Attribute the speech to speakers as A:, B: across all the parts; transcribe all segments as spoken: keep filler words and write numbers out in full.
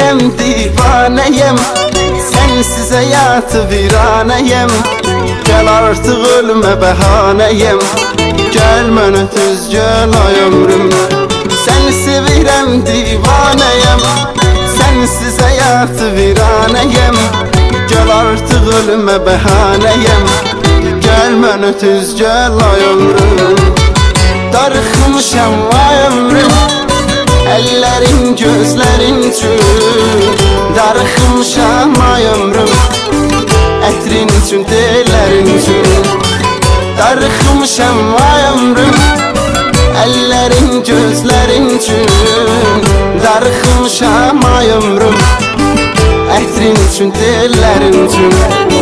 A: bilirəm divanəyəm, sənsiz həyatı viranəyəm. Gəl artıq ölmə bəhanəyəm, gəl mənə tez gəl ay ömrüm. Səni sevirəm divanəyəm, sənsiz həyatı viranəyəm. Gəl artıq ölmə bəhanəyəm, gəl mənə tez gəl ay ömrüm. Darıxmışam ay ömrüm, əllərin gözlərin üçün. Darıxmışam ay ömrüm, ətrin üçün, tellərin üçün. Darıxmışam ay ömrüm, əllərin gözlərin üçün. Darıxmışam ay ömrüm, ətrin üçün, tellərin üçün.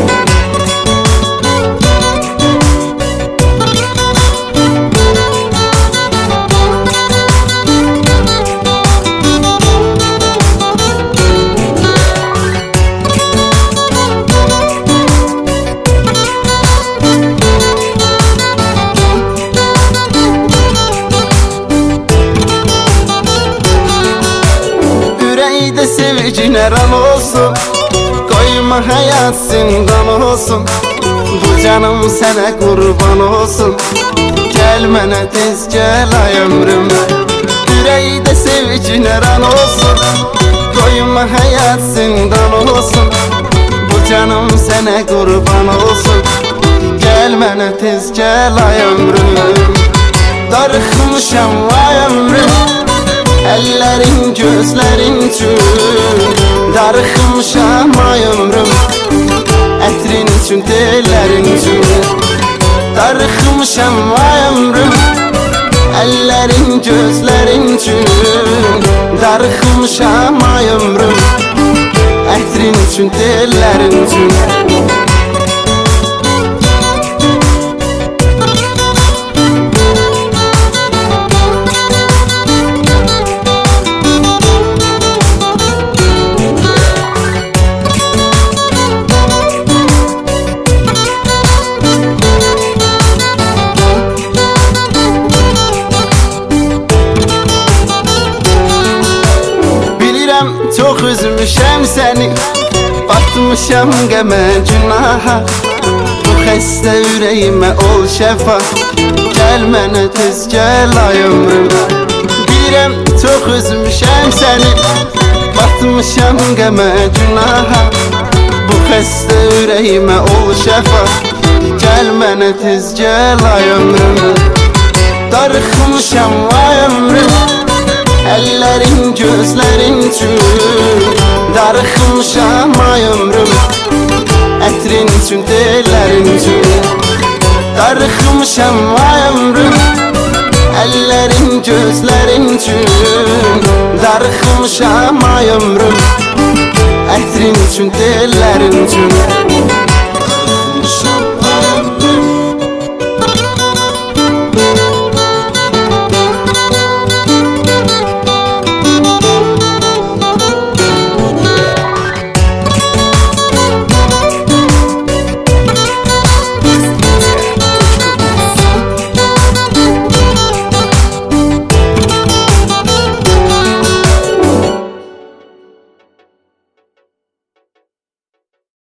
A: Sevgi nəran olsun, qoyma həyat zindan olsun. Bu canım sənə qurban olsun, gəl mənə tez gəl ay ömrüm. Ürəkdə sevgi nəran olsun, qoyma həyat zindan olsun. Bu canım sənə qurban olsun, gəl mənə tez gəl ay ömrüm. Darıxmışam ay ömrüm, əllərin gözlərin üçün. Darıxmışam ay ömrüm, ətrin üçün, tellərin üçün. Darıxmışam ay ömrüm, əllərin gözlərin üçün. Darıxmışam ay ömrüm, ətrin üçün, tellərin üçün. Çox üzmüşəm səni, batmışam qəmə günaha. Bu xəstə ürəyimə ol şəfa, gəl mənə tez gəl ay ömrüm. Bilirəm çox üzmüşəm səni, batmışam qəmə günaha. Bu xəstə ürəyimə ol şəfa, gəl mənə tez gəl ay ömrüm. Darıxmışam ay ömrüm, əllərin gözlərin üçün. Darıxmışam ay ömrüm, ətrin üçün, tellərin üçün. Darıxmışam ay ömrüm, əllərin gözlərin üçün. Darıxmışam ay ömrüm, ətrin üçün, tellərin üçün.